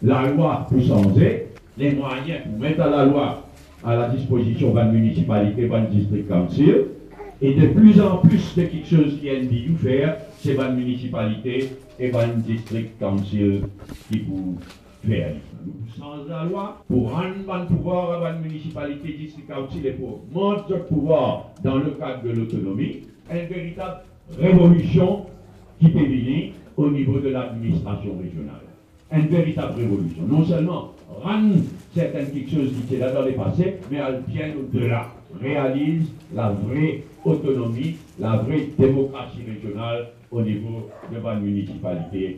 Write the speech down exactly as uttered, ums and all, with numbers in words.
la loi pour changer, les moyens pour mettre à la loi à la disposition de la municipalité, de la district council, et de plus en plus de quelque chose qui est dit ou faire, c'est la municipalité et la district council qui pour faire. Nous changeons la loi pour rendre le pouvoir à la municipalité, district council et pour monter le pouvoir dans le cadre de l'autonomie, une véritable révolution qui peut venir au niveau de l'administration régionale. Une véritable révolution. Non seulement rendre certaines quelque chose qui était là dans le passé, mais elle vient au-delà, réalise la vraie autonomie, la vraie démocratie régionale au niveau de la municipalité